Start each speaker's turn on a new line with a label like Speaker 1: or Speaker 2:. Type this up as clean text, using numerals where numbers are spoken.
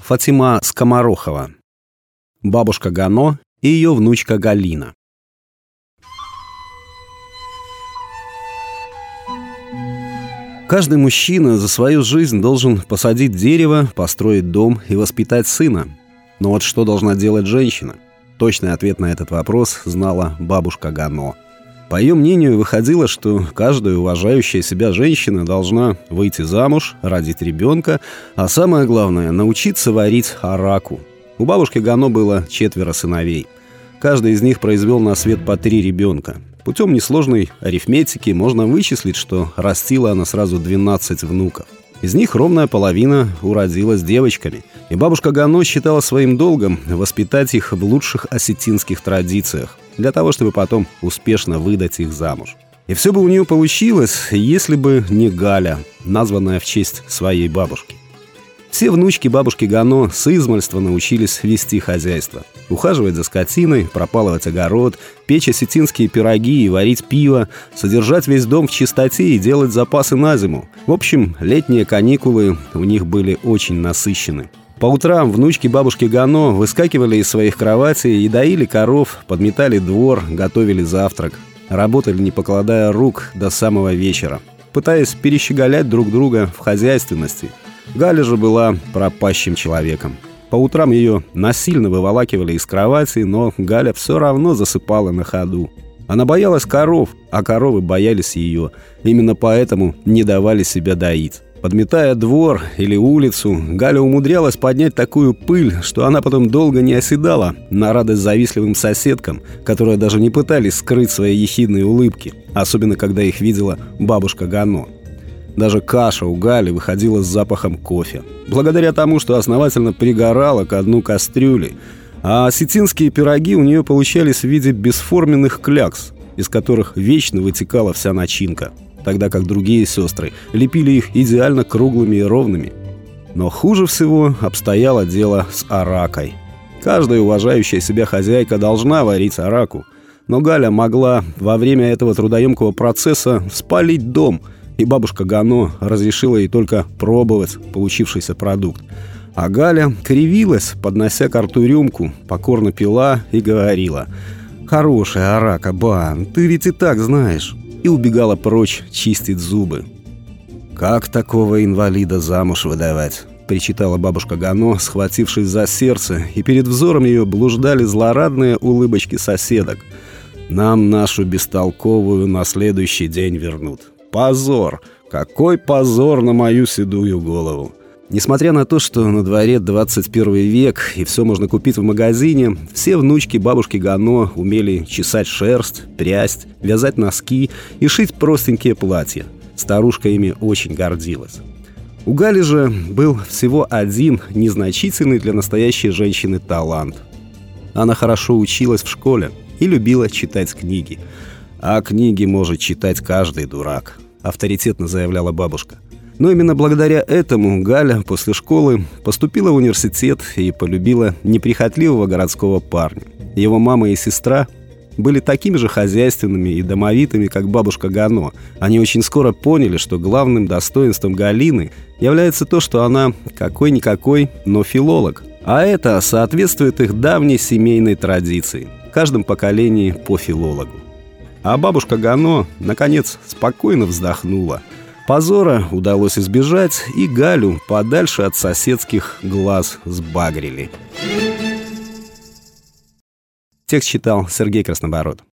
Speaker 1: Фатима Скоморохова. Бабушка Гано и ее внучка Галина. Каждый мужчина за свою жизнь должен посадить дерево, построить дом и воспитать сына. Но вот что должна делать женщина? Точный ответ на этот вопрос знала бабушка Гано. По ее мнению, выходило, что каждая уважающая себя женщина должна выйти замуж, родить ребенка, а самое главное – научиться варить араку. У бабушки Гано было 4 сыновей. Каждый из них произвел на свет по 3 ребенка. Путем несложной арифметики можно вычислить, что растила она сразу 12 внуков. Из них ровная половина уродилась девочками. И бабушка Гано считала своим долгом воспитать их в лучших осетинских традициях, для того, чтобы потом успешно выдать их замуж. И все бы у нее получилось, если бы не Галя, названная в честь своей бабушки. Все внучки бабушки Гано с измальства научились вести хозяйство. Ухаживать за скотиной, пропалывать огород, печь осетинские пироги и варить пиво, содержать весь дом в чистоте и делать запасы на зиму. В общем, летние каникулы у них были очень насыщены. По утрам внучки бабушки Гано выскакивали из своих кроватей и доили коров, подметали двор, готовили завтрак. Работали, не покладая рук, до самого вечера, пытаясь перещеголять друг друга в хозяйственности. Галя же была пропащим человеком. По утрам ее насильно выволакивали из кровати, но Галя все равно засыпала на ходу. Она боялась коров, а коровы боялись ее. Именно поэтому не давали себя доить. Подметая двор или улицу, Галя умудрялась поднять такую пыль, что она потом долго не оседала, на радость завистливым соседкам, которые даже не пытались скрыть свои ехидные улыбки, особенно когда их видела бабушка Гано. Даже каша у Гали выходила с запахом кофе, благодаря тому, что основательно пригорала ко дну кастрюли, а осетинские пироги у нее получались в виде бесформенных клякс, из которых вечно вытекала вся начинка, тогда как другие сестры лепили их идеально круглыми и ровными. Но хуже всего обстояло дело с аракой. Каждая уважающая себя хозяйка должна варить араку, но Галя могла во время этого трудоемкого процесса спалить дом, и бабушка Гано разрешила ей только пробовать получившийся продукт. А Галя кривилась, поднося ко рту рюмку, покорно пила и говорила: «Хорошая арака, ба, ты ведь и так знаешь», и убегала прочь чистить зубы. «Как такого инвалида замуж выдавать?» — причитала бабушка Гано, схватившись за сердце, и перед взором ее блуждали злорадные улыбочки соседок. «Нам нашу бестолковую на следующий день вернут. Позор! Какой позор на мою седую голову!» Несмотря на то, что на дворе 21 век и все можно купить в магазине, все внучки бабушки Гано умели чесать шерсть, прясть, вязать носки и шить простенькие платья. Старушка ими очень гордилась. У Гали же был всего один незначительный для настоящей женщины талант. Она хорошо училась в школе и любила читать книги. «А книги может читать каждый дурак», — авторитетно заявляла бабушка. Но именно благодаря этому Галя после школы поступила в университет и полюбила неприхотливого городского парня. Его мама и сестра были такими же хозяйственными и домовитыми, как бабушка Гано. Они очень скоро поняли, что главным достоинством Галины является то, что она какой-никакой, но филолог. А это соответствует их давней семейной традиции. В каждом поколении по филологу. А бабушка Гано, наконец, спокойно вздохнула. Позора удалось избежать, и Галю подальше от соседских глаз сбагрили. Текст читал Сергей Краснобород.